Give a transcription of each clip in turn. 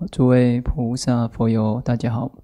诸位菩萨佛友，大家好。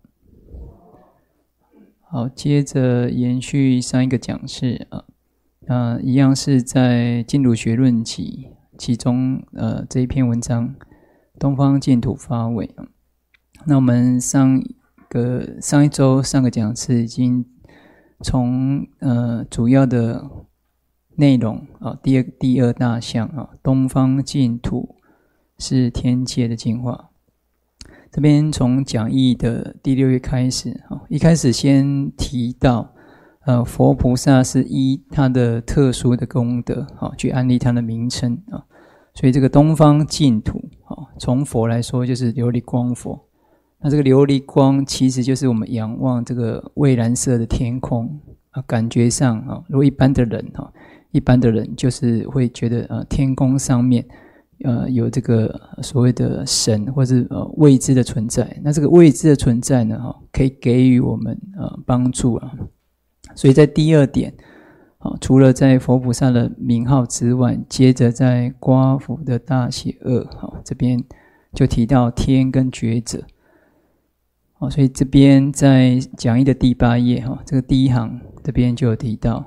好，接着延续上一个讲示一样是在《净土学论集》其中这一篇文章东方净土发伟。那我们上一周上个讲示已经从主要的内容第二大项东方净土是天界的净化。这边从讲义的第6页开始，一开始先提到佛菩萨是依他的特殊的功德去安立他的名称所以这个东方净土从佛来说就是琉璃光佛。那这个琉璃光其实就是我们仰望这个蔚蓝色的天空感觉上如果一般的人就是会觉得天空上面有这个所谓的神或是未知的存在，那这个未知的存在呢可以给予我们帮助所以在第二点除了在佛菩萨的名号之外，接着在刮福的大写2这边就提到天跟觉者所以这边在讲义的第8页这个第一行这边就有提到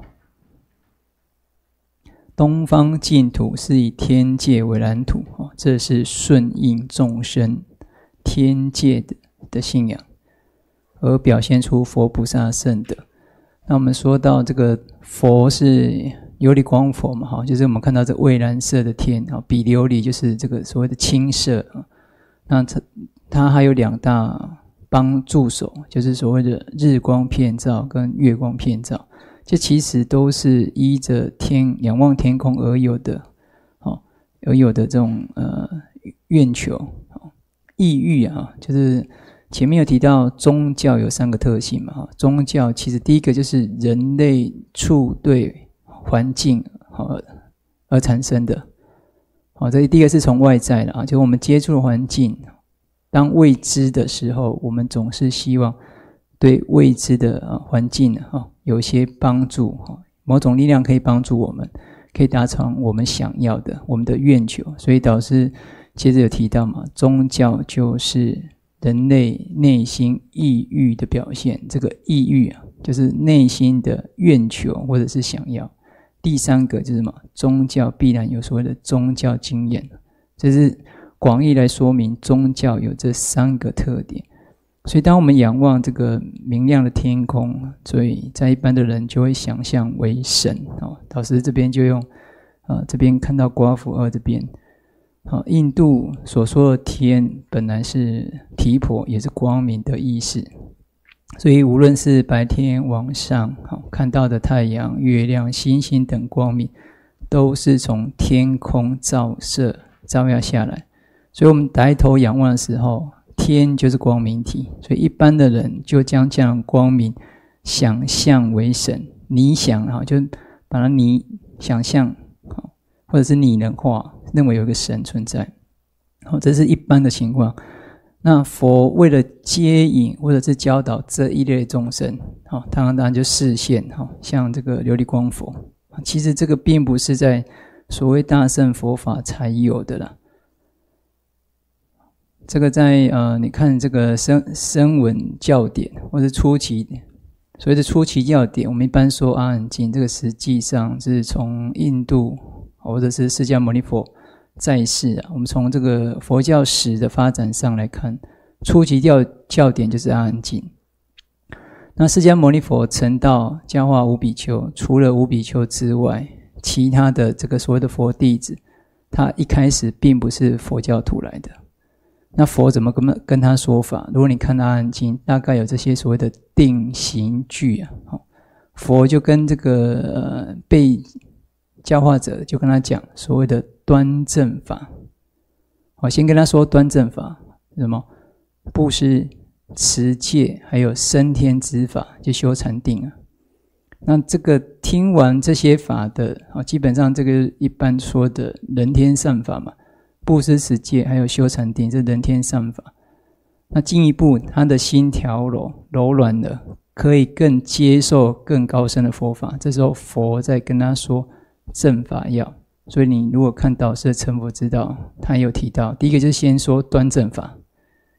东方净土是以天界为蓝图这是顺应众生天界的信仰而表现出佛菩萨圣德。那我们说到这个佛是琉璃光佛嘛就是我们看到这蔚蓝色的天比琉璃就是这个所谓的青色那它还有2大帮助手，就是所谓的日光遍照跟月光遍照，这其实都是依着仰望天空而有的这种愿求意欲就是前面有提到宗教有3个特性嘛宗教其实第一个就是人类处对环境而产生的这第一个是从外在的就是我们接触的环境当未知的时候，我们总是希望对未知的环境有一些帮助某种力量可以帮助我们，可以达成我们想要的我们的愿求。所以导师接着有提到嘛，宗教就是人类内心意欲的表现，这个意欲就是内心的愿求或者是想要。第3个就是什么？宗教必然有所谓的宗教经验，这是广义来说明宗教有这3个特点。所以当我们仰望这个明亮的天空，所以在一般的人就会想象为神导师这边就用这边看到刮福2这边印度所说的天本来是提婆，也是光明的意思。所以无论是白天往上看到的太阳、月亮、星星等光明，都是从天空照射照耀下来。所以我们抬头仰望的时候，天就是光明体，所以一般的人就将这样光明想象为神，你想就把它你想象或者是拟人化，认为有一个神存在这是一般的情况。那佛为了接引或者是教导这一类众生当然就示现像这个琉璃光佛其实这个并不是在所谓大乘佛法才有的啦。这个在你看这个声闻教典或者初期所谓的初期教典，我们一般说阿含经，这个实际上是从印度或者是释迦牟尼佛在世我们从这个佛教史的发展上来看，初期教典就是阿含经。那释迦牟尼佛成道教化五比丘，除了五比丘之外，其他的这个所谓的佛弟子，他一开始并不是佛教徒来的。那佛怎么跟他说法？如果你看阿含经，大概有这些所谓的定行句佛就跟这个被教化者就跟他讲所谓的端正法先跟他说端正法什么？布施、持戒还有升天之法，就修禅定那这个听完这些法的基本上这个一般说的人天善法嘛，布施、持戒还有修禅定，这人天善法。那进一步他的心调柔软了，可以更接受更高深的佛法，这时候佛在跟他说正法要。所以你如果看导师的成佛之道，他有提到第一个就是先说端正法，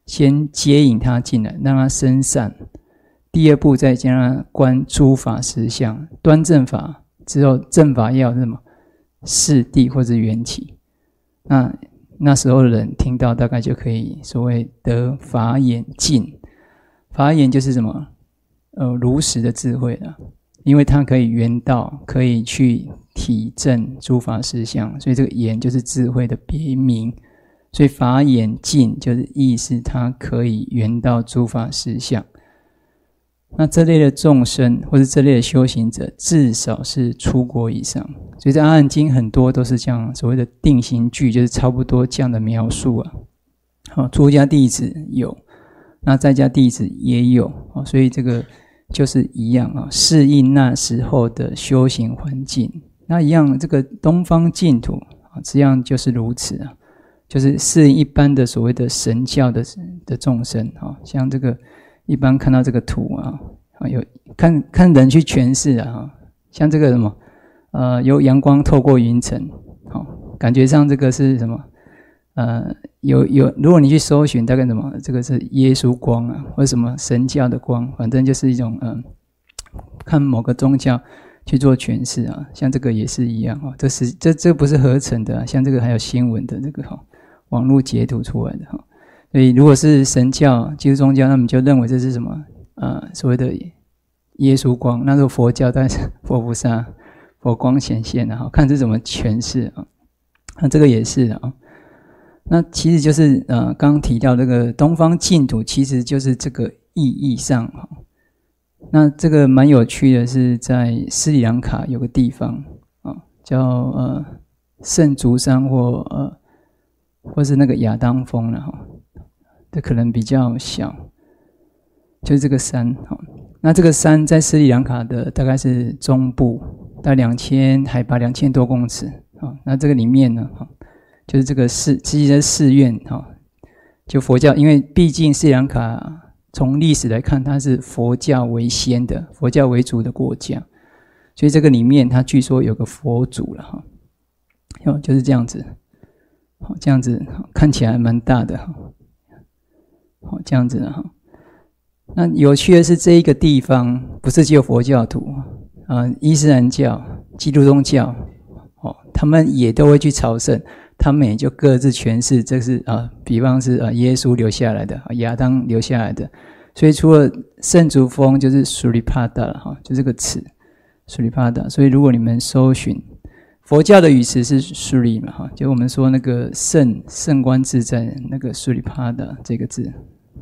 先接引他进来，让他生善。第二步再将他观诸法实相，端正法之后，正法要什么？四谛或者缘起。那时候的人听到大概就可以所谓得法眼净。法眼就是什么？如实的智慧了，因为它可以圆道，可以去体证诸法实相，所以这个眼就是智慧的别名。所以法眼净就是意思它可以圆到诸法实相。那这类的众生或是这类的修行者，至少是出国以上。所以在阿含经很多都是这样所谓的定型句，就是差不多这样的描述啊。好，出家弟子有，那在家弟子也有，所以这个就是一样啊，适应那时候的修行环境。那一样，这个东方净土这样就是如此啊，就是适应一般的所谓的神教的众生啊，像这个。一般看到这个图啊，有看人去诠释啊，像这个什么，由阳光透过云层，感觉上这个是什么？如果你去搜寻，大概什么？这个是耶稣光啊，或者什么神教的光，反正就是一种看某个宗教去做诠释啊，像这个也是一样啊，这不是合成的啊，像这个还有新闻的这个网络截图出来的哈。所以如果是神教、基督宗教，他们就认为这是什么？所谓的耶稣光。那时候佛教但是佛菩萨、佛光显现啊，看是怎么诠释啊。那这个也是啊。那其实就是刚刚提到这个东方净土，其实就是这个意义上哈。那这个蛮有趣的是，在斯里兰卡有个地方啊，叫圣竹山或是那个亚当峰了哈。这可能比较小，就是这个山。那这个山在斯里兰卡的大概是中部，大概海拔2000多公尺。那这个里面呢，就是这个其实在寺院，就佛教，因为毕竟斯里兰卡从历史来看，它是佛教为先的，佛教为主的国家，所以这个里面它据说有个佛祖了哈，就是这样子，这样子看起来蛮大的哈。这样子的哈，那有趣的是这一个地方不是只有佛教徒伊斯兰教、基督宗教他们也都会去朝圣，他们也就各自诠释这是比方是耶稣留下来的，亚当留下来的。所以除了圣竹峰就是苏里帕达了哈，就这个词苏里帕达。所以如果你们搜寻佛教的语词是苏里嘛哈，就我们说那个圣观自在那个苏里帕达这个字。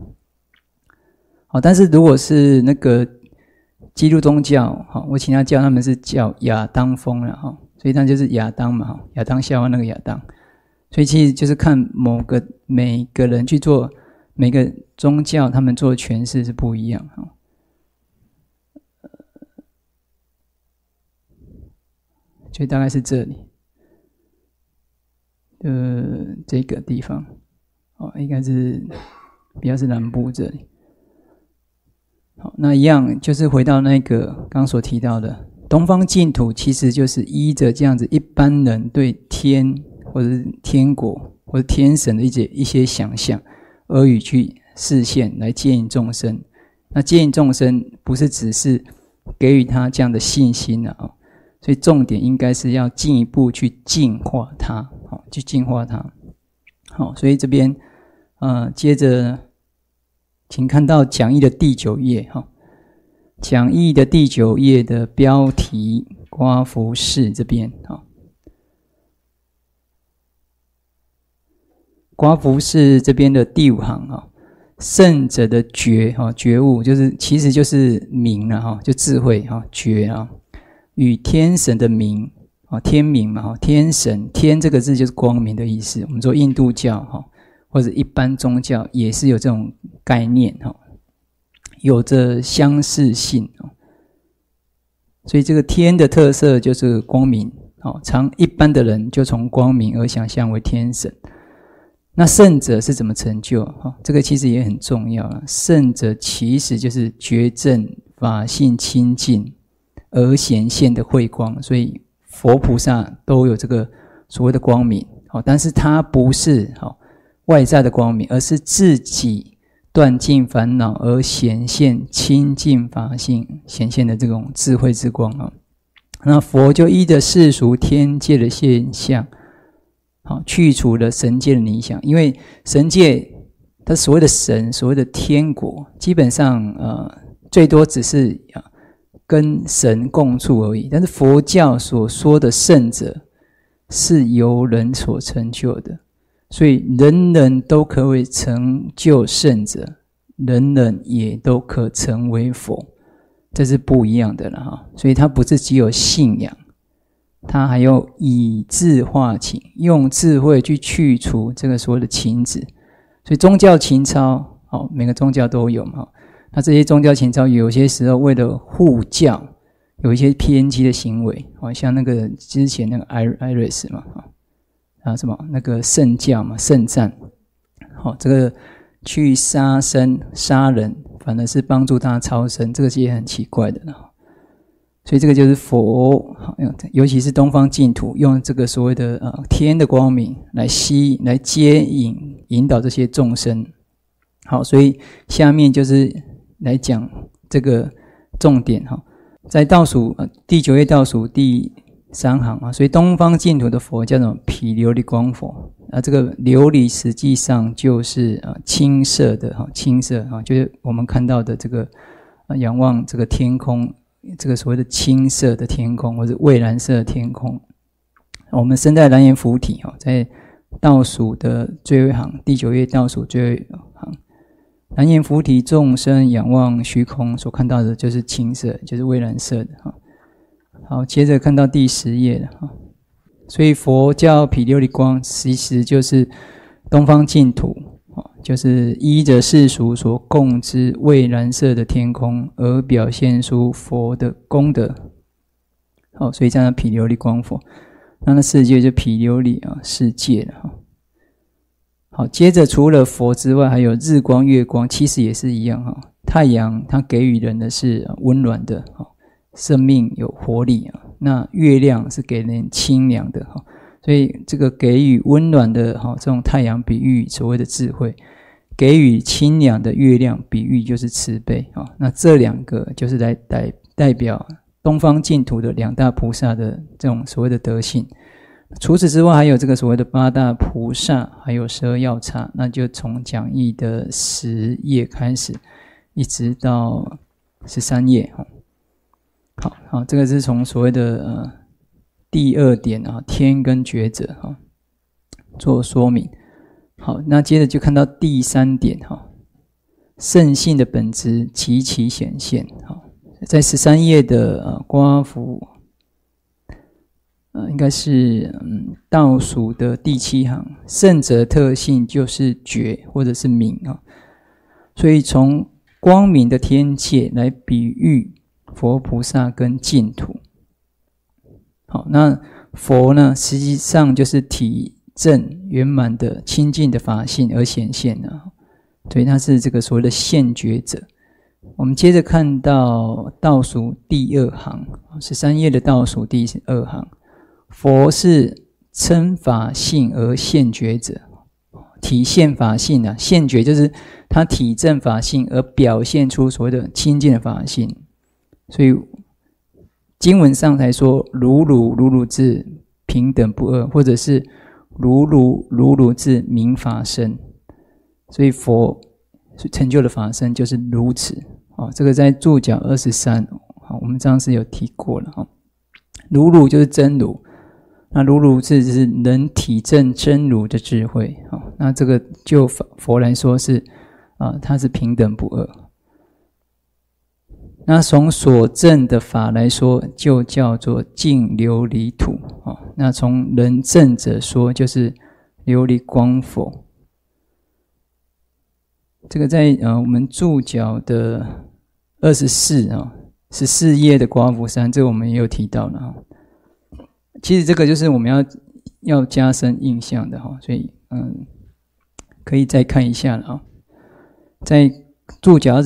但是如果是那个基督宗教我其他教他们是叫亚当峰了哈，所以那就是亚当嘛，亚当夏娃那个亚当。所以其实就是看每个人去做每个宗教他们做的诠释是不一样哈。所以大概是这里这个地方应该是比较是南部这里。好，那一样就是回到那个刚刚所提到的东方净土，其实就是依着这样子一般人对天或者是天国或者天神的一些想象而语去示现来接引众生。那接引众生不是只是给予他这样的信心所以重点应该是要进一步去净化它，去净化它。好，所以这边接着请看到讲义的第9页讲义的第9页的标题刮服饰这边刮服饰这边的第5行圣者的觉悟其实就是明了就智慧觉与天神的明天明嘛天神天这个字就是光明的意思。我们说印度教或者一般宗教也是有这种概念有着相似性所以这个天的特色就是光明常一般的人就从光明而想象为天神。那圣者是怎么成就这个其实也很重要圣者其实就是觉证法性清净而显现的慧光，所以佛菩萨都有这个所谓的光明但是它不是外在的光明，而是自己断尽烦恼而显现清净法性，显现的这种智慧之光啊。那佛就依着世俗天界的现象，好，去除了神界的理想。因为神界它所谓的神，所谓的天国，基本上最多只是跟神共处而已。但是佛教所说的圣者是由人所成就的，所以人人都可为成就圣者，人人也都可成为佛，这是不一样的了哈。所以它不是只有信仰，它还要以智化情，用智慧去去除这个所谓的情执。所以宗教情操，每个宗教都有嘛。那这些宗教情操有些时候为了护教，有一些偏激的行为，像那个之前那个Iris 嘛，什么那个圣教嘛，圣战，这个去杀生杀人，反而是帮助他超生，这个也很奇怪的。所以这个就是佛，尤其是东方净土，用这个所谓的天的光明来来接引导这些众生。好，所以下面就是来讲这个重点哈，在倒数第9页倒数第3行啊，所以东方净土的佛叫做毗琉璃光佛。这个琉璃实际上就是青色的哈，青色就是我们看到的这个仰望这个天空，这个所谓的青色的天空，或者蔚蓝色的天空。我们身在蓝颜浮体在倒数的最后一行，第9页倒数最后一行，蓝颜浮体众生仰望虚空所看到的就是青色，就是蔚蓝色的。好，接着看到第10页了。所以佛教毗琉璃光其实就是东方净土，就是依着世俗所供之蔚蓝色的天空而表现出佛的功德。好，所以叫它毗琉璃光佛。那世界就毗琉璃世界了。好，接着除了佛之外，还有日光、月光，其实也是一样。太阳它给予人的是温暖的，生命有活力。那月亮是给人清凉的，所以这个给予温暖的这种太阳比喻所谓的智慧，给予清凉的月亮比喻就是慈悲。那这两个就是来代表东方净土的2大菩萨的这种所谓的德性。除此之外，还有这个所谓的8大菩萨，还有12要刹，那就从讲义的10页开始，一直到13页。好，这个是从所谓的第2点天跟觉者做说明。好，那接着就看到第3点圣性的本质极其显现。在13页的刮幅应该是倒数的第7行，圣者特性就是觉或者是明。所以从光明的天界来比喻佛菩萨跟净土。好，那佛呢，实际上就是体证圆满的清净的法性而显现的，所以他是这个所谓的现觉者。我们接着看到倒数第2行，13页的倒数第2行，佛是称法性而现觉者，体现法性现觉就是他体证法性而表现出所谓的清净的法性。所以经文上才说如如智平等不二，或者是如如智明法身。所以佛成就的法身就是如此。这个在注脚23我们上次有提过了。如就是真如，那如智就是能体证真如的智慧。那这个就佛来说是它是平等不二。那从所证的法来说，就叫做净琉璃土。那从人证者说，就是琉璃光佛。这个在我们注脚的14页的刮幅3，这个我们也有提到了。其实这个就是我们要加深印象的，所以可以再看一下了。在注脚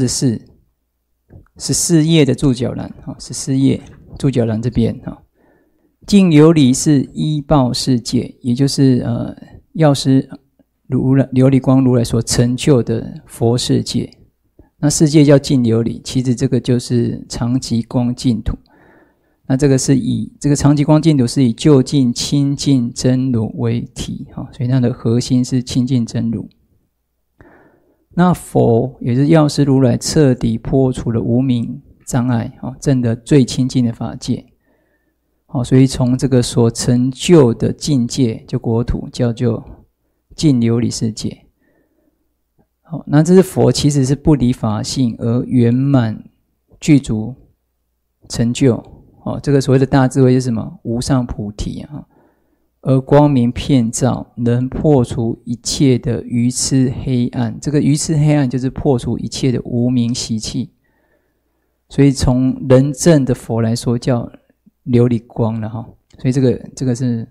14页的注脚栏，14页注脚栏这边净琉璃是依报世界，也就是药师琉璃光如来所成就的佛世界。那世界叫净琉璃，其实这个就是常寂光净土。那这个常寂光净土是以究竟清净真如为体，所以它的核心是清净真如。那佛也是药师如来彻底破除了无明障碍，证得最清净的法界。所以从这个所成就的境界就国土叫做净琉璃世界。那这是佛其实是不离法性而圆满具足成就。这个所谓的大智慧是什么？无上菩提而光明遍照，能破除一切的愚痴黑暗。这个愚痴黑暗就是破除一切的无明习气。所以从人证的佛来说叫琉璃光了所以这个是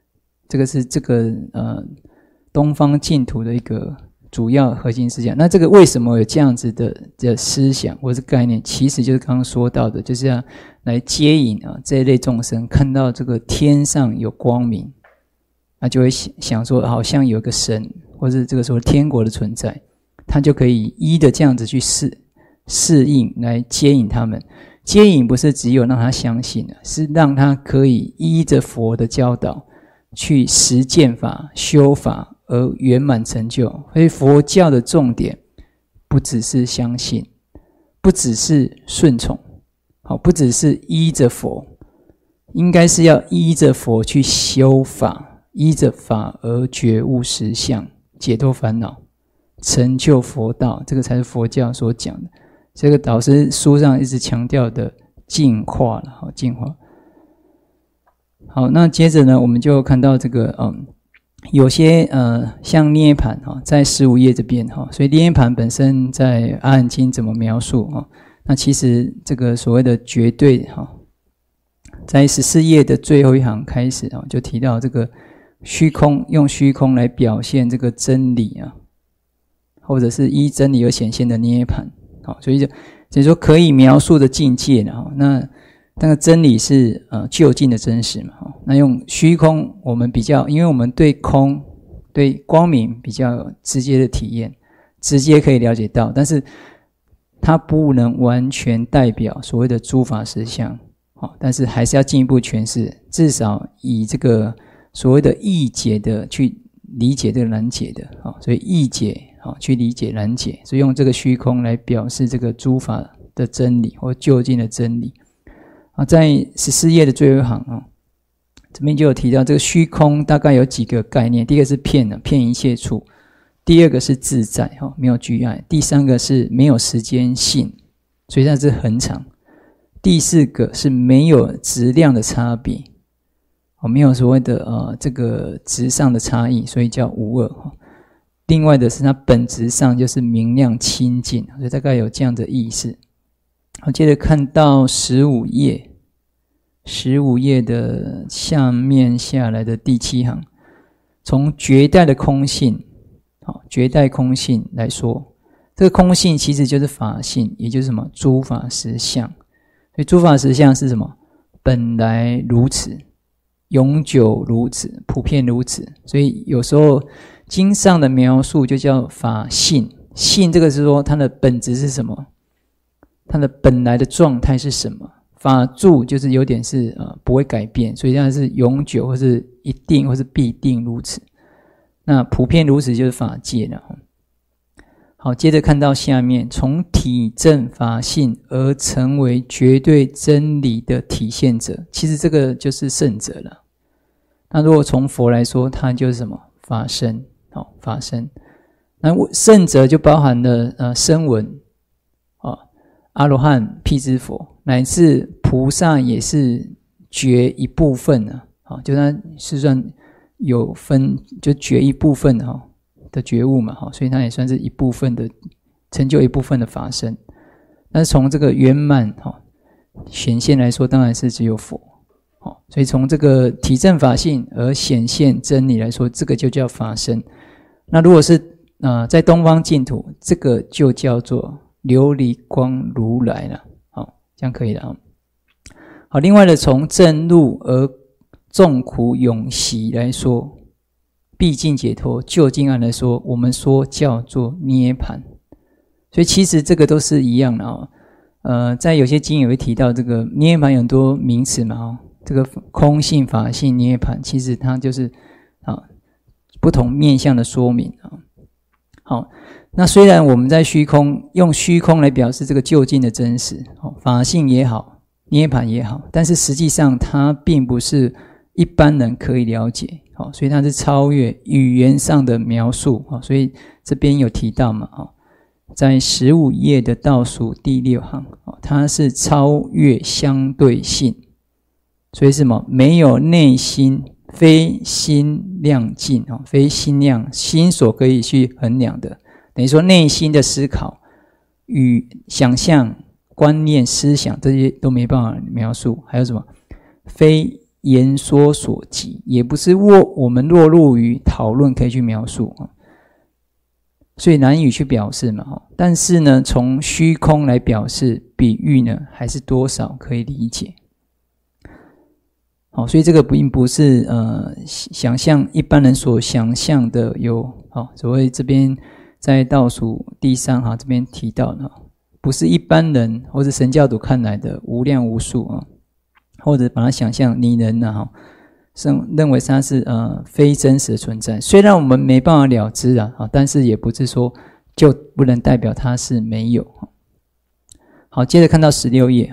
东方净土的一个主要核心思想。那这个为什么有这样子的思想或是概念？其实就是刚刚说到的，就是要来接引这一类众生看到这个天上有光明，那就会想说好像有个神或是这个时候天国的存在，他就可以依的这样子去适应来接引他们。接引不是只有让他相信，是让他可以依着佛的教导去实践法修法而圆满成就。所以佛教的重点不只是相信，不只是顺从，不只是依着佛，应该是要依着佛去修法，依着法而觉悟实相，解脱烦恼，成就佛道。这个才是佛教所讲的。这个导师书上一直强调的净化了，净化。好，那接着呢，我们就看到这个有些像涅盘在15页这边所以涅盘本身在阿含经怎么描述那其实这个所谓的绝对在14页的最后一行开始就提到这个虚空，用虚空来表现这个真理或者是依真理而显现的涅盘。所以就是说可以描述的境界那个真理是究竟的真实嘛。那用虚空我们比较，因为我们对空对光明比较直接的体验，直接可以了解到，但是它不能完全代表所谓的诸法实相，但是还是要进一步诠释，至少以这个所谓的义解的去理解这个难解的所以义解去理解难解，所以用这个虚空来表示这个诸法的真理或究竟的真理。在14页的最后一行这边就有提到这个虚空大概有几个概念。第一个是遍一切处，第二个是自在没有居碍，第三个是没有时间性，所以它是恒常，第四个是没有质量的差别，没有所谓的这个质上的差异，所以叫无二。另外的是它本质上就是明亮清净，所以大概有这样的意思。好，接着看到15页的下面下来的第7行，从绝代的空性绝代空性来说，这个空性其实就是法性，也就是什么？诸法实相。所以诸法实相是什么？本来如此，永久如此，普遍如此。所以有时候经上的描述就叫法性，性这个是说它的本质是什么，它的本来的状态是什么。法住就是有点是不会改变，所以它是永久或是一定或是必定如此。那普遍如此就是法界了。好，接着看到下面，从体证法性而成为绝对真理的体现者，其实这个就是圣者了。那如果从佛来说，它就是什么？法身。法身。那圣者就包含了声闻阿罗汉、辟支佛，乃至菩萨也是觉一部分就它是算有分，就觉一部分的觉悟嘛，所以它也算是一部分的成就一部分的法身。但是从这个圆满显现来说，当然是只有佛。所以从这个体证法性而显现真理来说，这个就叫法身。那如果是在东方净土，这个就叫做琉璃光如来了。这样可以了。好，另外的从正入而众苦永息来说， 毕竟解脱究竟安来说，我们说叫做涅槃。所以其实这个都是一样的哦。在有些经也会提到这个涅槃有很多名词嘛哦，这个空性、法性、涅槃，其实它就是不同面向的说明啊。好，那虽然我们在虚空用虚空来表示这个究竟的真实，法性也好，涅槃也好，但是实际上它并不是一般人可以了解，所以它是超越语言上的描述。所以这边有提到嘛，在15页的倒数第6行，它是超越相对性，所以什么？没有内心，非心量尽，非心量心所可以去衡量的，等于说内心的思考与想象、观念、思想这些都没办法描述。还有什么？非言说所及，也不是我们落入于讨论可以去描述，所以难以去表示嘛。但是呢，从虚空来表示比喻呢，还是多少可以理解。所以这个并不是想象一般人所想象的有所谓这边在倒数第3行这边提到的，不是一般人或者神教徒看来的无量无数或者把它想象拟人认为它是非真实的存在。虽然我们没办法了知但是也不是说就不能代表它是没有。好，接着看到16页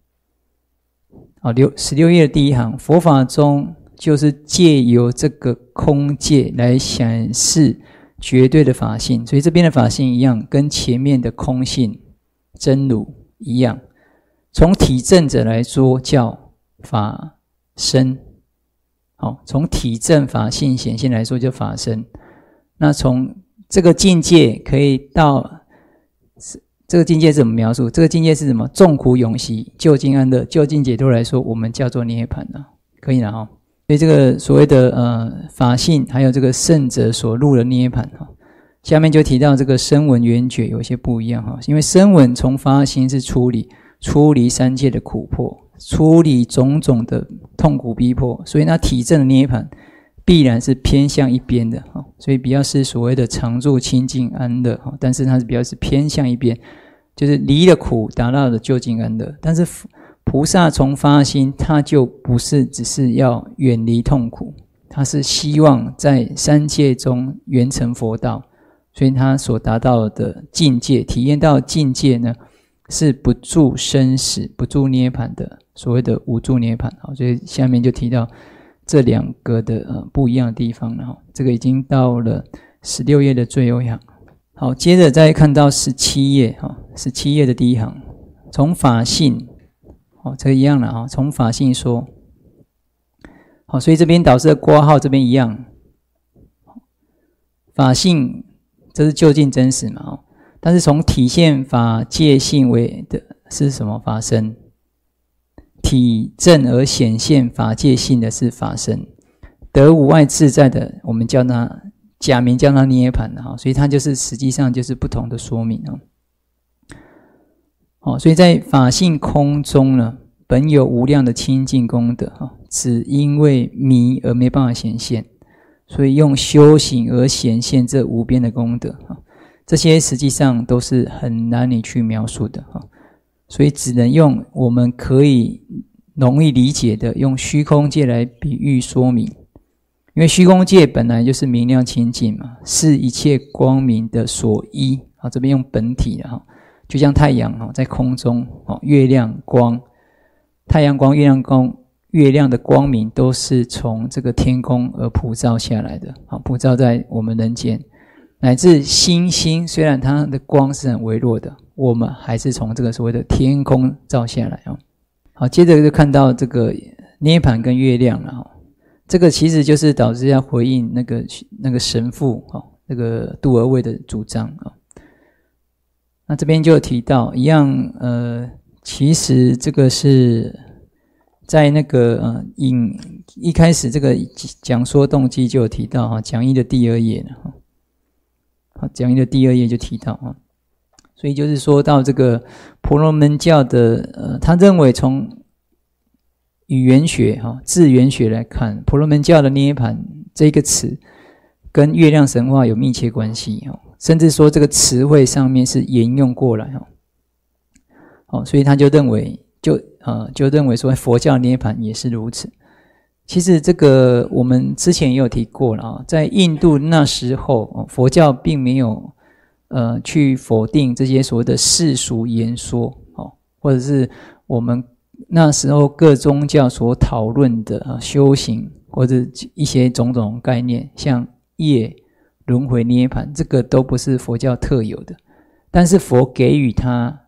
16页的第1行，佛法中就是借由这个空界来显示绝对的法性，所以这边的法性一样，跟前面的空性真如一样。从体证者来说叫法身，从体证法性显现来说叫法身。那从这个境界可以到这个境界是怎么描述？这个境界是什么？众苦永息，究竟安乐，究竟解脱来说，我们叫做涅槃可以了所以这个所谓的法性，还有这个圣者所入的涅槃下面就提到这个声闻缘觉有些不一样因为声闻从发心是出离三界的苦迫，出离种种的痛苦逼迫，所以那体证的涅槃必然是偏向一边的所以比较是所谓的常住清净安乐但是它是比较是偏向一边，就是离了苦达到了究竟安乐。但是菩萨从发心，他就不是只是要远离痛苦，他是希望在三界中圆成佛道，所以他所达到的境界，体验到的境界呢，是不住生死、不住涅槃的所谓的无住涅槃。所以下面就提到这两个的不一样的地方了。这个已经到了16页的最后一行。好，接着再看到17页，17页的第1行，从法性，这个一样了从法性说。好，所以这边导师的括号这边一样，法性这是究竟真实嘛但是从体现法界性为的是什么？法身。体证而显现法界性的是法身，得无碍自在的，我们叫它假名叫它涅槃所以它就是实际上就是不同的说明所以在法性空中呢，本有无量的清净功德只因为迷而没办法显现，所以用修行而显现这无边的功德这些实际上都是很难以去描述的所以只能用我们可以容易理解的，用虚空界来比喻说明。因为虚空界本来就是明亮清净嘛，是一切光明的所依这边用本体就像太阳在空中月亮光，太阳光、月亮光、月亮的光明都是从这个天空而普照下来的普照在我们人间。乃至星星，虽然它的光是很微弱的，我们还是从这个所谓的天空照下来好，接着就看到这个涅槃跟月亮了这个其实就是导致要回应那个神父那个度尔卫的主张那这边就有提到一样其实这个是在那个一开始这个讲说动机就有提到讲义的第2页了讲义的第2页就提到所以就是说到这个婆罗门教的他认为从语言学字源学来看，婆罗门教的涅槃这个词跟月亮神话有密切关系甚至说这个词汇上面是沿用过来所以他就认为说佛教涅槃也是如此。其实这个我们之前也有提过了在印度那时候佛教并没有去否定这些所谓的世俗言说或者是我们那时候各宗教所讨论的修行或者一些种种概念，像业、轮回、涅槃，这个都不是佛教特有的，但是佛给予它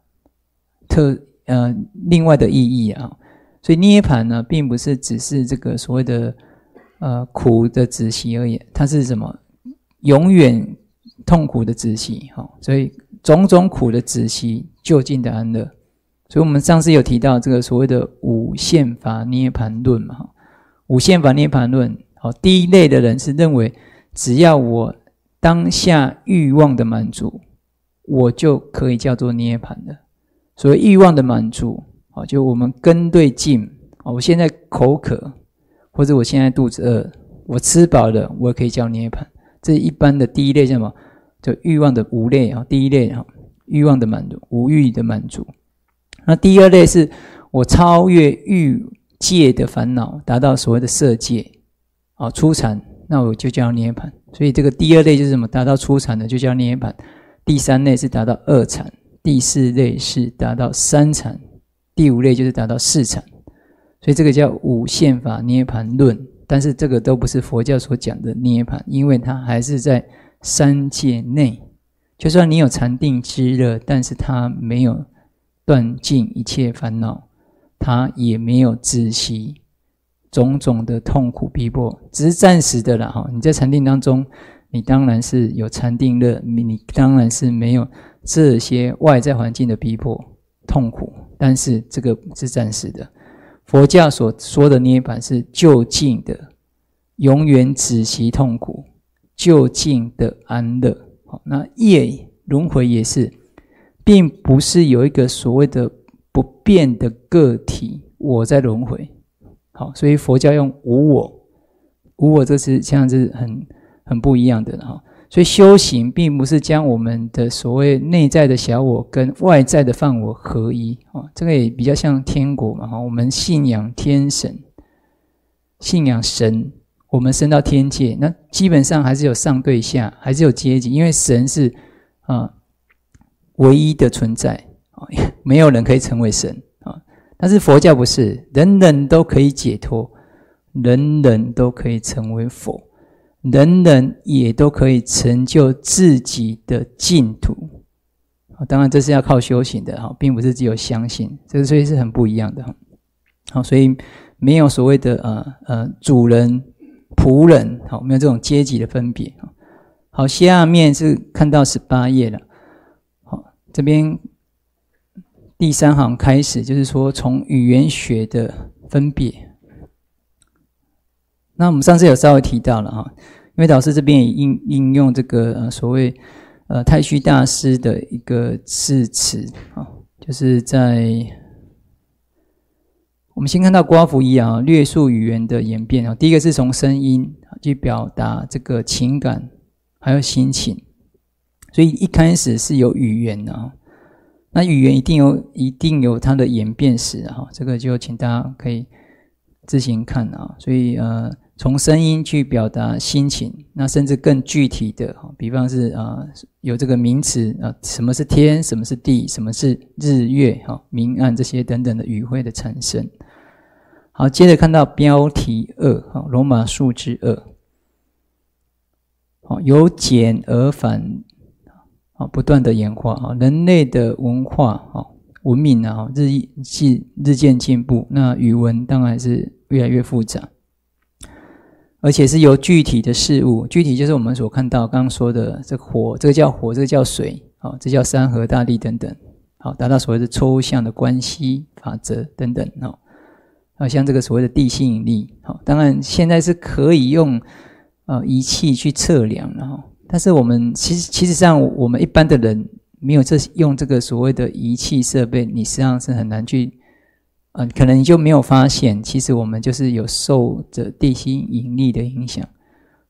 另外的意义所以涅槃呢，并不是只是这个所谓的苦的止息而已，它是什么？永远痛苦的止息所以种种苦的止息，究竟的安乐。所以我们上次有提到这个所谓的五现法涅槃论嘛，五现法涅槃论第一类的人是认为只要我当下欲望的满足，我就可以叫做涅槃了。所谓欲望的满足就我们根对境我现在口渴，或者我现在肚子饿，我吃饱了，我也可以叫涅槃。这一般的第一类叫什么？就欲望的五类第一类欲望的满足，无欲的满足。那第二类是我超越欲界的烦恼，达到所谓的色界初禅，那我就叫涅槃。所以这个第二类就是什么？达到初禅的就叫涅槃。第三类是达到二禅，第四类是达到三禅，第五类就是达到四禅。所以这个叫五现法涅槃论，但是这个都不是佛教所讲的涅槃，因为它还是在三界内。就算你有禅定之乐，但是它没有断尽一切烦恼，它也没有止息种种的痛苦逼迫，只是暂时的啦你在禅定当中，你当然是有禅定乐，你当然是没有这些外在环境的逼迫痛苦，但是这个是暂时的。佛教所说的涅槃是究竟的永远止息痛苦，究竟的安乐。那业轮回也是，并不是有一个所谓的不变的个体我在轮回。所以佛教用无我，无我这是像是很不一样的所以修行并不是将我们的所谓内在的小我跟外在的梵我合一这个也比较像天国嘛我们信仰天神，信仰神，我们升到天界，那基本上还是有上对下，还是有阶级，因为神是唯一的存在没有人可以成为神但是佛教不是，人人都可以解脱，人人都可以成为佛，人人也都可以成就自己的净土当然这是要靠修行的并不是只有相信，这个所以是很不一样的所以没有所谓的主人仆人没有这种阶级的分别好，下面是看到18页了这边第3行开始就是说从语言学的分别。那我们上次有稍微提到了因为老师这边也应用这个所谓太虚大师的一个字词就是在我们先看到刮胡一略述语言的演变第一个是从声音去表达这个情感还有心情，所以一开始是有语言那语言一定有它的演变史这个就请大家可以自行看所以从声音去表达心情，那甚至更具体的比方是有这个名词什么是天，什么是地，什么是日月明暗这些等等的语汇的产生。好，接着看到标题2罗马数字2由简而繁不断的演化人类的文化文明日渐进步，那语文当然是越来越复杂，而且是由具体的事物，具体就是我们所看到刚刚说的这个火，这个叫火，这个叫水这叫山河大地等等达到所谓的抽象的关系法则等等像这个所谓的地心引力当然现在是可以用仪器去测量但是我们其实上我们一般的人没有用这个所谓的仪器设备，你实际上是很难去可能你就没有发现其实我们就是有受着地心引力的影响，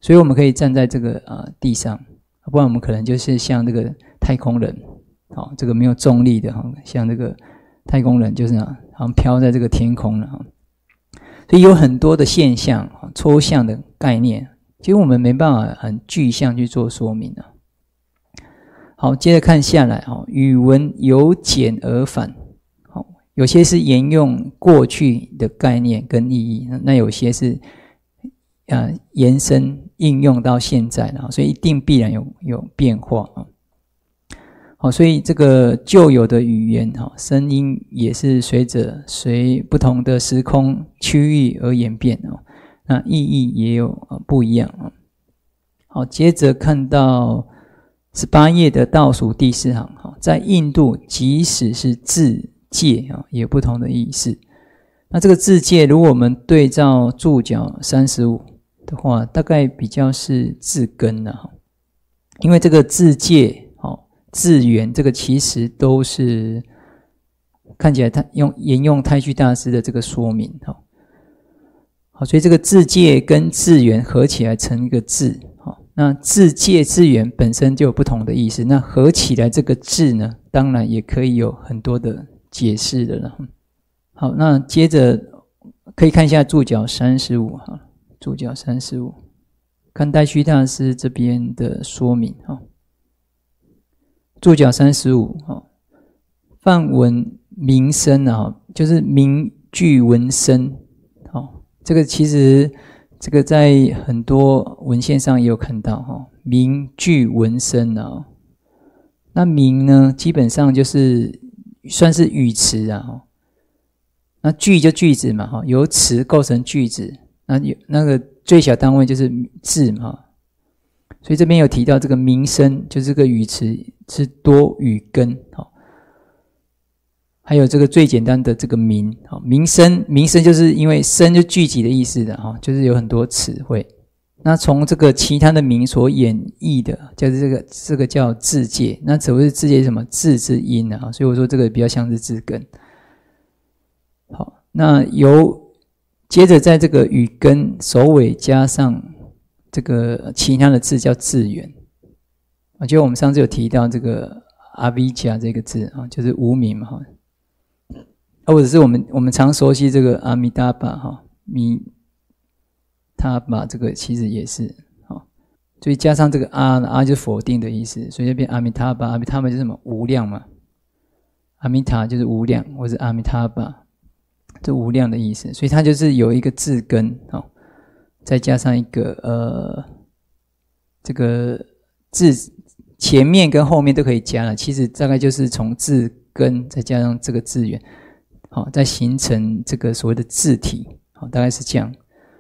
所以我们可以站在这个地上，不然我们可能就是像这个太空人，这个没有重力的，像这个太空人就是好像飘在这个天空了。所以有很多的现象，抽象的概念，其实我们没办法很具象去做说明。好，接着看下来，语文由简而繁，有些是沿用过去的概念跟意义，那有些是延伸应用到现在的，所以一定必然有变化。好，所以这个旧有的语言声音也是随不同的时空区域而演变，那意义也有不一样。好，接着看到18页的倒数第4行，在印度即使是字界也有不同的意思。那这个字界如果我们对照注脚35的话，大概比较是字根因为这个字界字源这个其实都是看起来沿用太虚大师的这个说明。好，所以这个字界跟字源合起来成一个字。那字界字源本身就有不同的意思，那合起来这个字呢，当然也可以有很多的解释的了。好，那接着可以看一下注脚35，注脚35，看太虚大师这边的说明。注脚35，梵文名声就是名句文声。这个其实这个在很多文献上也有看到名句文声那名呢，基本上就是算是语词那句就句子嘛由词构成句子，那个最小单位就是字嘛。所以这边有提到这个名声，就是这个语词是多语根。还有这个最简单的这个名声就是因为声就聚集的意思的就是有很多词汇。那从这个其他的名所演绎的，就是这个叫字界。那所谓的字界是什么？字之音所以我说这个比较像是字根。好，那接着在这个语根首尾加上这个其他的字叫字源。就我们上次有提到这个阿维迦这个字就是无名嘛或者是我们常熟悉这个阿弥达巴弥他巴，这个其实也是所以加上这个阿就是否定的意思，所以就变阿弥他巴。阿弥他巴就是什么？无量嘛。阿弥塔就是无量，或是阿弥他巴，这无量的意思。所以它就是有一个字根再加上一个这个字前面跟后面都可以加了，其实大概就是从字根再加上这个字源再形成这个所谓的字体大概是这样。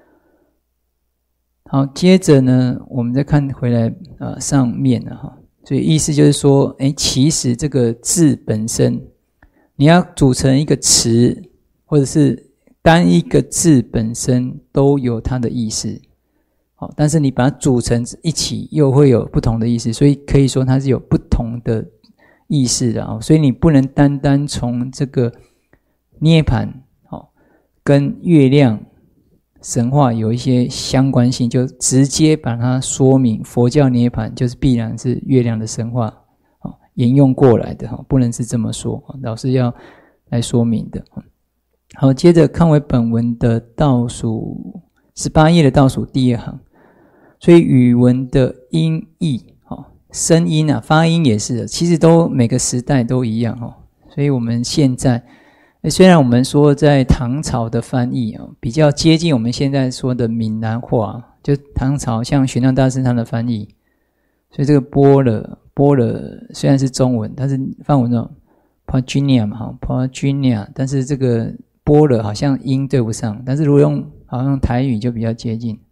好，接着呢我们再看回来上面所以意思就是说其实这个字本身你要组成一个词，或者是单一个字本身都有它的意思但是你把它组成一起又会有不同的意思，所以可以说它是有不同的意思的所以你不能单单从这个涅槃跟月亮神话有一些相关性，就直接把它说明佛教涅槃就是必然是月亮的神话沿用过来的不能是这么说，老师要来说明的。好，接着看回本文的倒数18页的倒数第2行，所以语文的音译声音发音也是的，其实都每个时代都一样所以我们现在虽然我们说在唐朝的翻译比较接近我们现在说的闽南话，就唐朝像玄奘大师他的翻译，所以这个般若虽然是中文，但是梵文的 Pajinya 嘛Pajinya， 但是这个般若好像音对不上，但是如果好像用台语就比较接近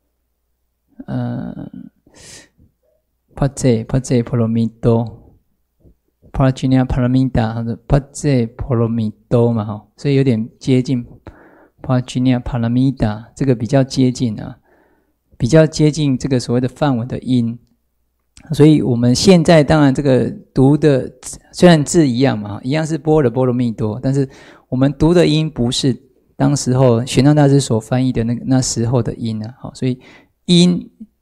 Paje Paramido Prajna Paramita 或者 Paje Paramido 嘛所以有点接近 Prajna Paramita， 这个比较接近比较接近这个所谓的梵文的音。所以我们现在当然这个读的虽然字一样嘛，一样是般若波罗蜜多，但是我们读的音不是当时候玄奘大师所翻译的那时候的音所以音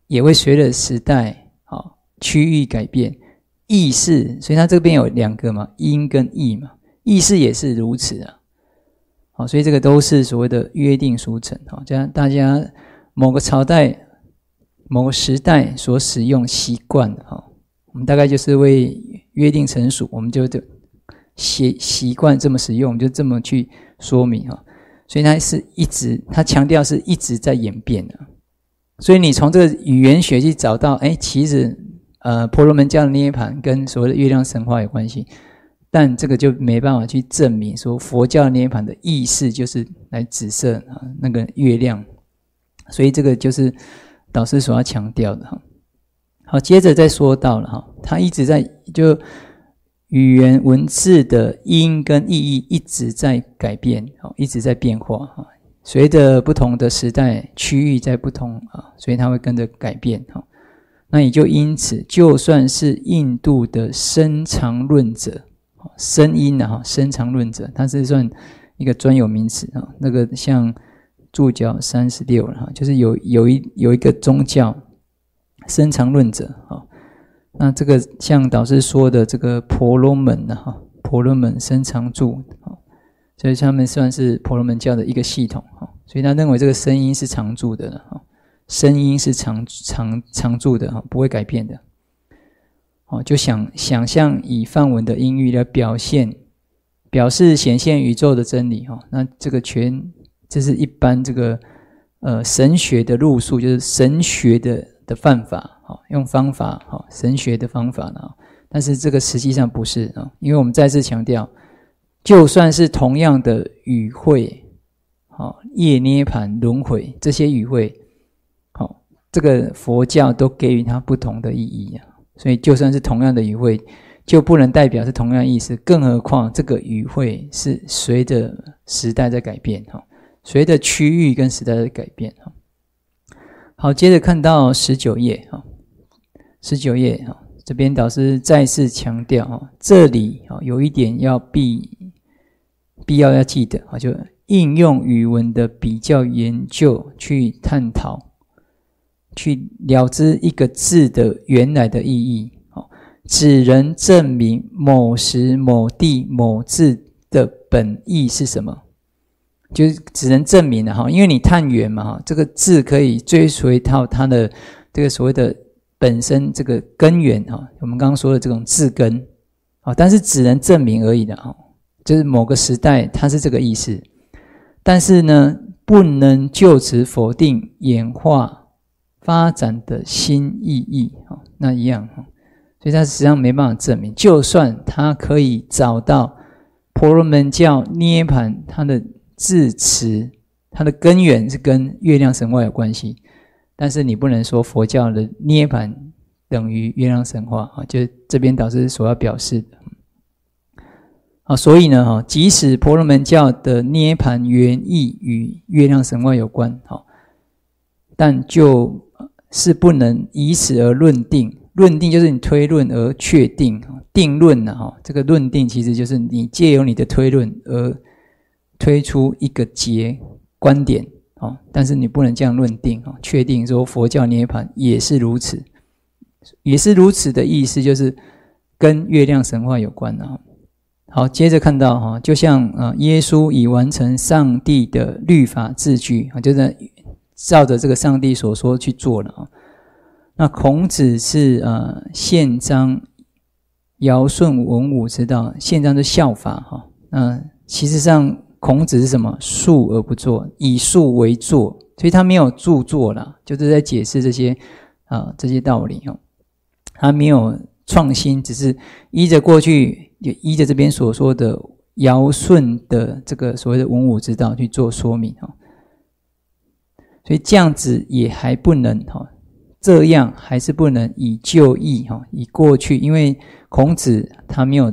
也会随着时代区域改变，意识，所以它这边有两个嘛，因跟义嘛，意识也是如此啊。所以这个都是所谓的约定俗成这样大家某个朝代、某个时代所使用习惯的我们大概就是为约定成熟，我们就习惯这么使用，我们就这么去说明所以它是一直，它强调是一直在演变的。所以你从这个语言学去找到，其实婆罗门教的涅槃跟所谓的月亮神话有关系，但这个就没办法去证明说佛教涅槃的意思就是来指涉那个月亮，所以这个就是导师所要强调的好，接着再说到了他一直在就语言文字的音跟意义一直在改变一直在变化随着不同的时代区域在不同所以它会跟着改变那也就因此，就算是印度的深藏论者，声音深藏论者，它是算一个专有名词那个像注脚36就是有一个宗教深藏论者那这个像导师说的这个婆罗门婆罗門深藏住所以他们算是婆罗门教的一个系统所以他认为这个声音是常住的声音是常住的不会改变的就想象以梵文的音域来表示显现宇宙的真理那这个这是一般这个神学的路数，就是神学的犯法用方法神学的方法但是这个实际上不是因为我们再次强调，就算是同样的语汇业涅槃轮回这些语汇这个佛教都给予它不同的意义所以就算是同样的语汇就不能代表是同样意思，更何况这个语汇是随着时代在改变随着区域跟时代的改变好，接着看到19页19页这边导师再次强调这里有一点必要记得就应用语文的比较研究去探讨去了知一个字的原来的意义只能证明某时某地某字的本意是什么，就是只能证明了因为你探源嘛这个字可以追随到它的这个所谓的本身这个根源我们刚刚说的这种字根但是只能证明而已的就是某个时代它是这个意思，但是呢不能就此否定演化发展的新意义那一样所以它实际上没办法证明，就算它可以找到婆罗门教涅槃它的字词，它的根源是跟月亮神话有关系，但是你不能说佛教的涅槃等于月亮神话就是这边导师所要表示的所以呢即使婆罗门教的涅槃原意与月亮神话有关但就是不能以此而论定就是你推论而确定定论这个论定其实就是你借由你的推论而推出一个观点但是你不能这样论定确定说佛教涅槃也是如此的意思，就是跟月亮神话有关好，接着看到就像耶稣已完成上帝的律法字句就是照着这个上帝所说去做了那孔子是宪章尧舜文武之道，宪章是效法那其实上孔子是什么？述而不作，以述为作，所以他没有著作啦，就是在解释这些道理他没有创新，只是依着过去依着这边所说的尧舜的这个所谓的文武之道去做说明所以这样子也还不能这样还是不能以旧义以过去，因为孔子他没有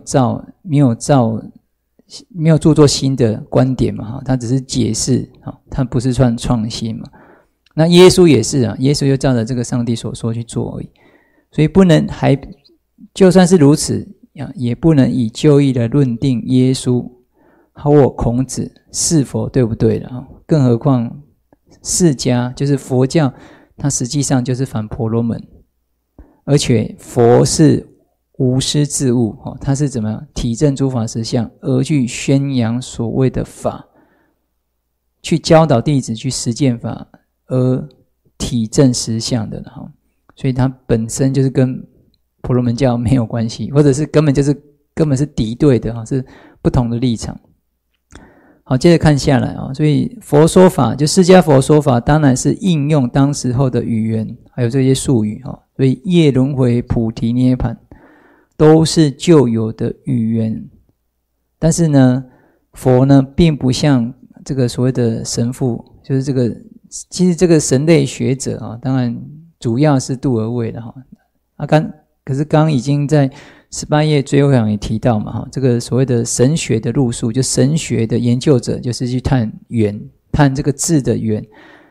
著作新的观点嘛他只是解释他不是算创新嘛。那耶稣也是耶稣就照着这个上帝所说去做而已，所以不能就算是如此也不能以旧义来论定耶稣或孔子是否对不对了更何况释迦就是佛教它实际上就是反婆罗门，而且佛是无师自悟，它是怎么样体证诸法实相而去宣扬所谓的法，去教导弟子去实践法而体证实相的，所以它本身就是跟婆罗门教没有关系，或者是根本是敌对的，是不同的立场。好，接着看下来啊，所以佛说法，就释迦佛说法，当然是应用当时候的语言，还有这些术语啊。所以业轮回、菩提涅槃，都是旧有的语言。但是呢，佛呢，并不像这个所谓的神父，就是这个，其实这个神类学者啊，当然主要是度而位的哈。可是刚已经在18页最后也提到嘛，这个所谓的神学的路数，就神学的研究者就是去探缘，探这个字的缘，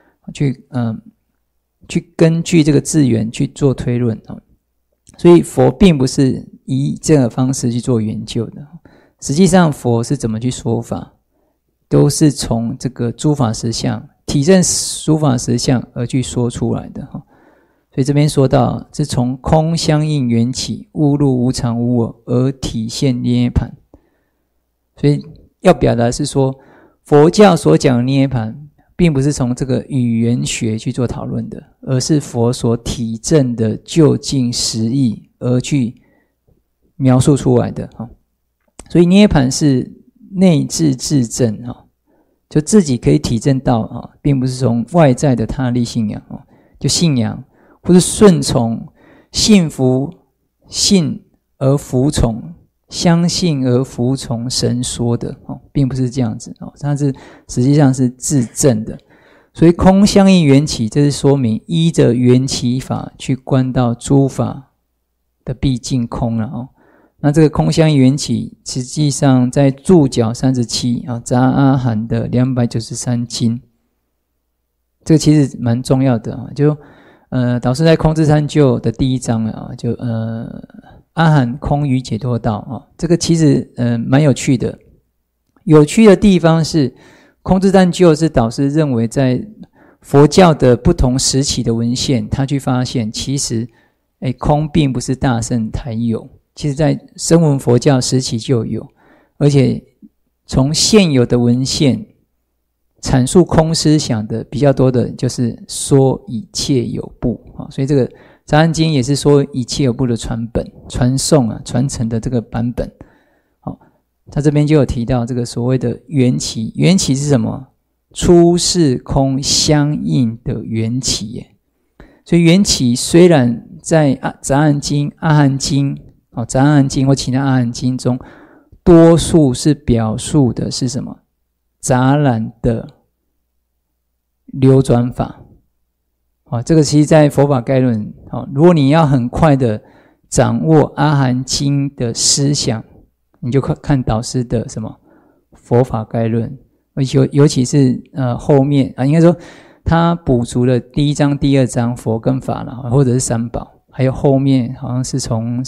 去根据这个字源去做推论。所以佛并不是以这个方式去做研究的，实际上佛是怎么去说法，都是从这个诸法实相体证诸法实相而去说出来的。所以这边说到是从空相应缘起，悟入无常无我而体现涅槃。所以要表达是说，佛教所讲的涅槃并不是从这个语言学去做讨论的，而是佛所体证的究竟实义而去描述出来的。所以涅槃是内自自证，就自己可以体证到，并不是从外在的他力信仰，就信仰或是顺从，信而服从，相信而服从神说的，并不是这样子，它是实际上是自证的。所以空相应缘起，这是说明依着缘起法去观到诸法的毕竟空了。那这个空相应缘起，实际上在注脚37杂阿含的293经，这个其实蛮重要的，就导师在空智三究的第1章就阿含空与解脱道这个其实蛮有趣的。有趣的地方是，空智三究是导师认为在佛教的不同时期的文献，他去发现其实空并不是大圣才有，其实在声闻佛教时期就有，而且从现有的文献阐述空思想的比较多的就是说一切有部，所以这个杂阿经也是说一切有部的传送传承的这个版本。他这边就有提到这个所谓的缘起，缘起是什么？出世空相应的缘起耶。所以缘起虽然在杂阿经、阿含经、杂阿含经或其他阿含经中，多数是表述的是什么？杂染的流转法。这个其实在佛法概论，如果你要很快的掌握阿含经的思想，你就看导师的什么佛法概论，尤其是后面应该说他补足了第1章、第2章佛跟法了，或者是三宝，还有后面好像是从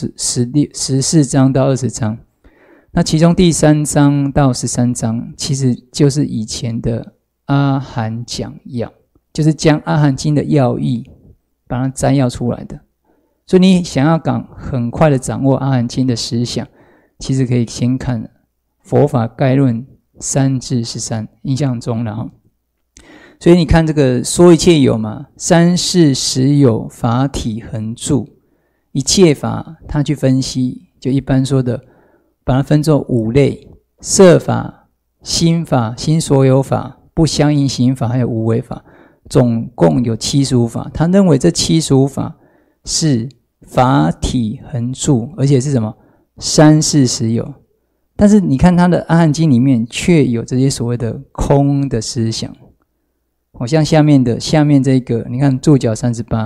14章到20章。那其中第3章到13章其实就是以前的阿含讲要，就是将阿含经的要义把它摘要出来的。所以你想要很快的掌握阿含经的思想，其实可以先看佛法概论3至13，印象中了。所以你看这个说一切有嘛，三世实有法体恒住，一切法他去分析，就一般说的把它分作5类：色法、心法、心所有法、不相应行法，还有无为法，总共有75法。他认为这75法是法体恒住，而且是什么？三世实有。但是你看他的阿含经里面却有这些所谓的空的思想。像下面这个，你看注脚38，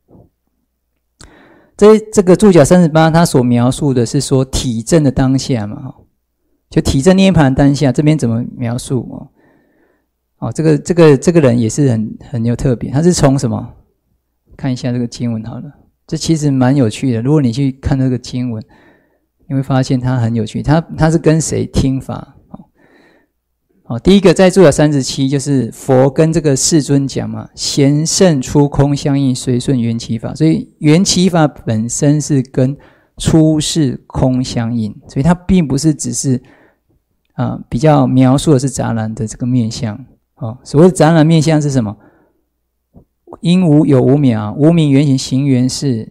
这个注脚38，它所描述的是说体证的当下嘛，就体证涅槃的当下，这边怎么描述？这个人也是很有特别，他是从什么？看一下这个经文好了，这其实蛮有趣的。如果你去看这个经文，你会发现它很有趣。他是跟谁听法？ 第一个在注解37就是佛跟这个世尊讲嘛，贤圣出空相应，随顺缘起法。所以缘起法本身是跟出世空相应，所以它并不是只是比较描述的是杂染的这个面相。所谓的杂染面相是什么？因无有无明无明缘行行缘是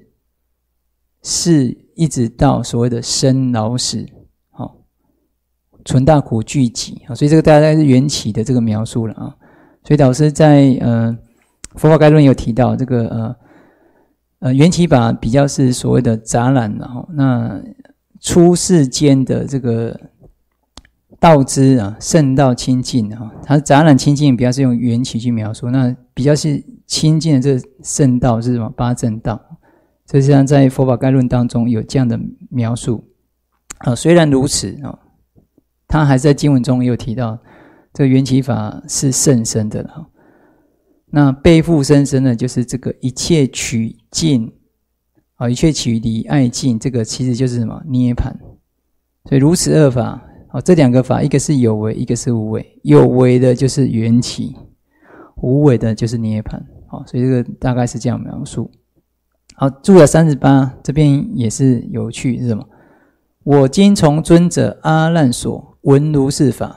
一直到所谓的生老死。存大苦聚集，所以这个大概是缘起的这个描述了啊。所以导师在佛法概论有提到这个缘起法比较是所谓的杂染，那出世间的这个道之圣道清净它杂染清净比较是用缘起去描述，那比较是清净的这个圣道是什么？八正道。这实际上在佛法概论当中有这样的描述虽然如此他还在经文中也有提到，这个缘起法是甚深的了。那背负甚深的，就是这个一切取尽一切取离爱尽，这个其实就是什么？涅槃。所以如此二法这两个法，一个是有为，一个是无为。有为的就是缘起，无为的就是涅槃。所以这个大概是这样描述。好，注解38这边也是有趣，是什么？我今从尊者阿难所闻如是法。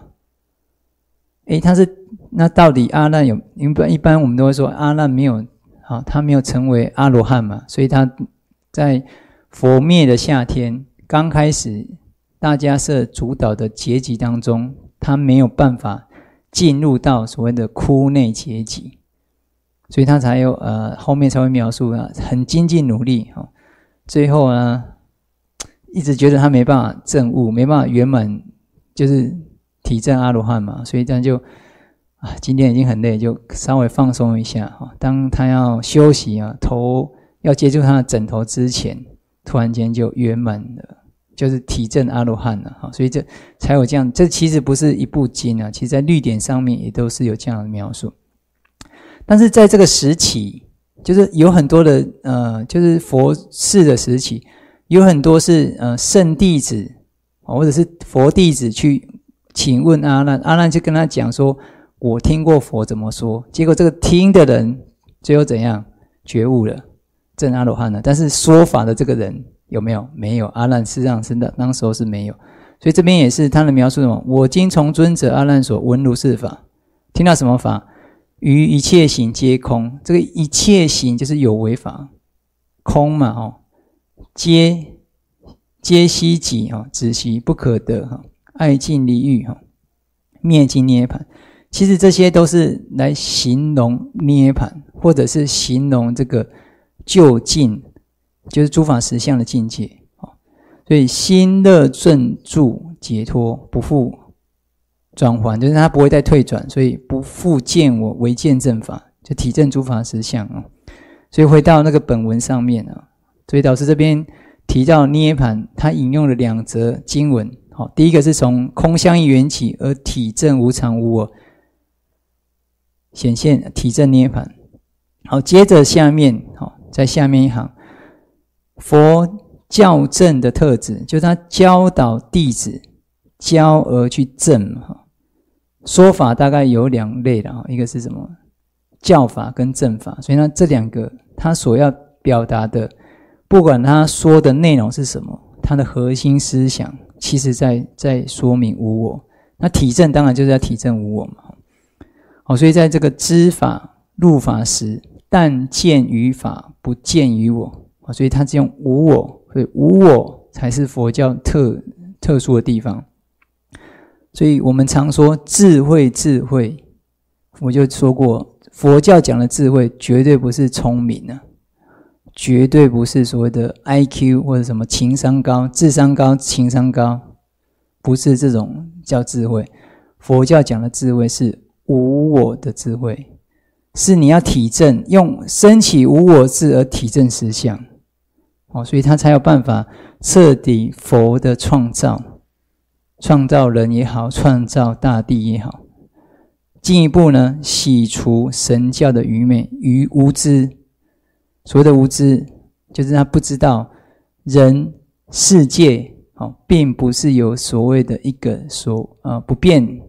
那到底阿难有？因为一般我们都会说阿难没有他没有成为阿罗汉嘛，所以他在佛灭的夏天刚开始大迦叶主导的结集当中，他没有办法进入到所谓的窟内结集，所以他才有后面才会描述很精进努力最后呢一直觉得他没办法证悟，没办法圆满，就是体证阿罗汉嘛，所以这样就今天已经很累，就稍微放松一下当他要休息头要接触他的枕头之前，突然间就圆满了，就是体证阿罗汉了所以这才有这样。这其实不是一部经其实在律典上面也都是有这样的描述。但是在这个时期，就是有很多的就是佛世的时期，有很多是圣弟子或者是佛弟子去请问阿难，阿难就跟他讲说，我听过佛怎么说，结果这个听的人最后怎样？觉悟了，证阿罗汉了。但是说法的这个人有没有？没有。阿难事实上是当时候是没有。所以这边也是他的描述什么？我今从尊者阿难所闻如是法。听到什么法？于一切行皆空。这个一切行就是有为法，空嘛皆悉己止息不可得爱尽离欲灭尽涅槃。其实这些都是来形容涅槃，或者是形容这个究竟，就是诸法实相的境界所以心乐正住解脱，不复转还，就是他不会再退转，所以不复见我为见正法，就体证诸法实相所以回到那个本文上面所以导师这边提到涅槃，他引用了2则经文第一个是从空相应缘起而体证无常无我，显现体证涅槃。好，接着下面在下面一行，佛教正的特质，就是他教导弟子教而去证说法大概有2类的一个是什么？教法跟正法。所以呢，这2个他所要表达的，不管他说的内容是什么，他的核心思想其实在说明无我。那体证当然就是要体证无我嘛。所以在这个知法入法时，但见于法，不见于我。所以他是用无我，所以无我才是佛教特殊的地方。所以我们常说智慧，我就说过，佛教讲的智慧绝对不是聪明绝对不是所谓的 IQ 或者什么情商高、智商高、情商高，不是这种叫智慧。佛教讲的智慧是无我的智慧，是你要体证，用升起无我智而体证实相所以他才有办法彻底佛的创造人也好，创造大地也好，进一步呢洗除神教的愚昧与无知。所谓的无知，就是他不知道人世界并不是有所谓的一个不变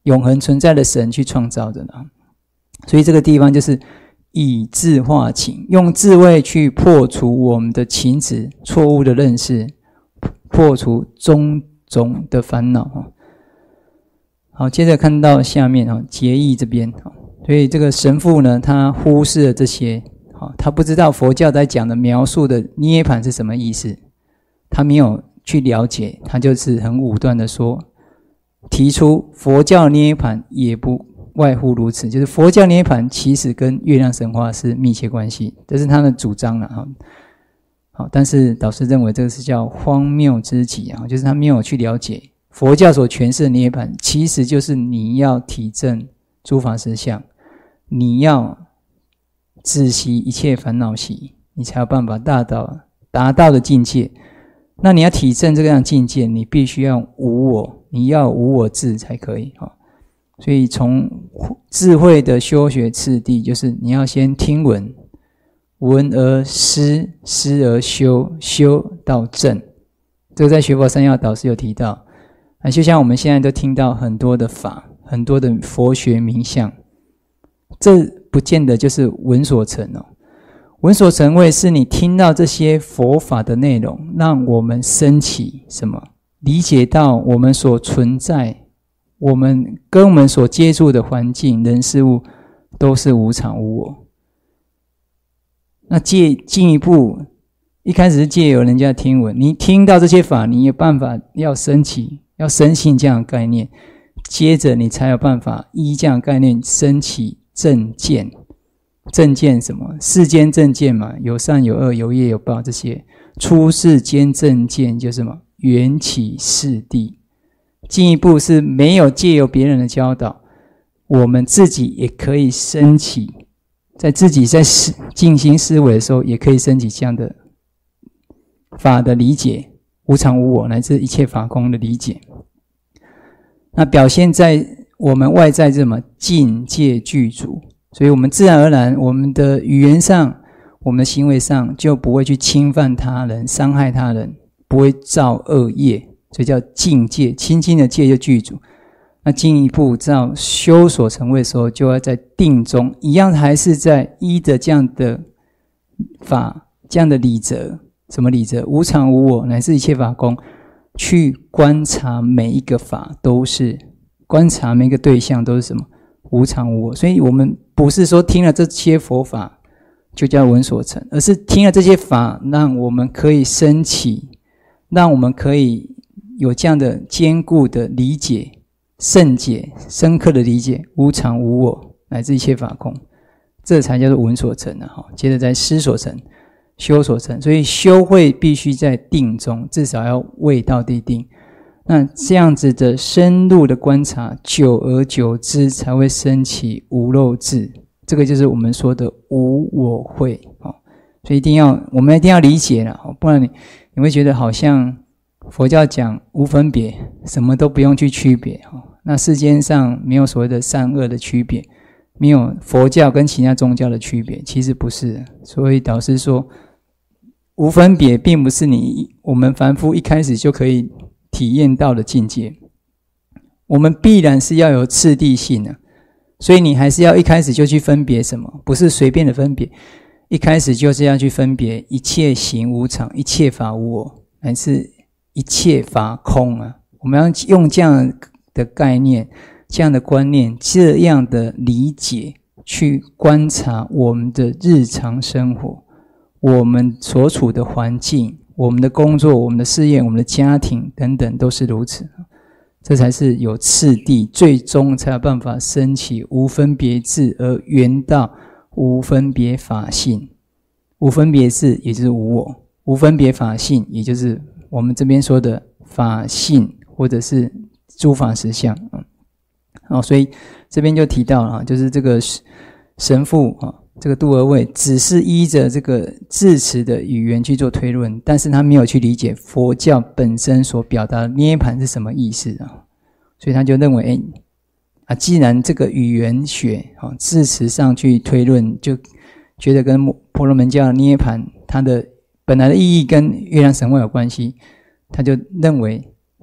永恒存在的神去创造的呢。所以这个地方就是以智化情，用智慧去破除我们的情执、错误的认识，破除种种的烦恼。好，接着看到下面结义这边，所以这个神父呢，他忽视了这些，他不知道佛教在讲的描述的涅槃是什么意思，他没有去了解，他就是很武断的说，提出佛教涅槃也不外乎如此，就是佛教涅槃其实跟月亮神话是密切关系，这是他的主张了。好，但是导师认为这个是叫荒谬之极，就是他没有去了解佛教所诠释的涅槃，其实就是你要体证诸法实相，你要止息一切烦恼习，你才有办法达到的境界。那你要体证这样境界，你必须要无我，你要无我智才可以。所以从智慧的修学次第，就是你要先听闻，闻而思，思而修，修到证。这个在学佛三要导师有提到。就像我们现在都听到很多的法，很多的佛学名相，这不见得就是闻所成闻所成谓是你听到这些佛法的内容，让我们升起什么？理解到我们所存在，我们跟我们所接触的环境、人事物都是无常无我。那进一步，一开始是借由人家听闻，你听到这些法，你有办法要升起，要深信这样的概念，接着你才有办法依这样的概念升起正见。正见什么？世间正见嘛，有善有恶，有业有报，这些出世间正见就是什么？缘起次第。进一步是没有借由别人的教导，我们自己也可以升起，在自己在静心思维的时候，也可以升起这样的法的理解，无常无我乃至一切法空的理解。那表现在我们外在这么境界具足，所以我们自然而然，我们的语言上，我们的行为上就不会去侵犯他人，伤害他人，不会造恶业，所以叫境界，清净的界就具足。那进一步到修所成位的时候，就要在定中，一样还是在依的这样的法，这样的理则。什么理则？无常无我乃至一切法空，去观察每一个法都是，观察每一个对象都是什么？无常无我。所以我们不是说听了这些佛法就叫闻所成，而是听了这些法，让我们可以升起，让我们可以有这样的坚固的理解、圣解、深刻的理解无常无我乃至一切法空，这才叫做闻所成接着在思所成、修所成。所以修会必须在定中，至少要未到地定。那这样子的深入的观察，久而久之才会升起无漏智，这个就是我们说的无我慧。所以我们一定要理解了，不然你会觉得好像佛教讲无分别，什么都不用去区别，那世间上没有所谓的善恶的区别，没有佛教跟其他宗教的区别，其实不是。所以导师说无分别并不是我们凡夫一开始就可以体验到的境界，我们必然是要有次第性的，所以你还是要一开始就去分别什么，不是随便的分别，一开始就是要去分别一切行无常，一切法无我，乃至一切法空我们要用这样的概念、这样的观念、这样的理解去观察我们的日常生活，我们所处的环境，我们的工作，我们的事业，我们的家庭等等都是如此。这才是有次第，最终才有办法升起无分别智，而圆到无分别法性。无分别智也就是无我，无分别法性也就是我们这边说的法性，或者是诸法实相。所以这边就提到了，就是这个神父这个度尔位只是依着这个字词的语言去做推论，但是他没有去理解佛教本身所表达的涅槃是什么意思所以他就认为既然这个语言学字词上去推论，就觉得跟婆罗门教的涅槃它的本来的意义跟月亮神话有关系，他就认为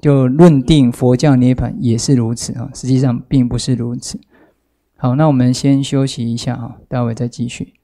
就论定佛教涅槃也是如此啊，实际上并不是如此。好，那我们先休息一下啊，待会再继续。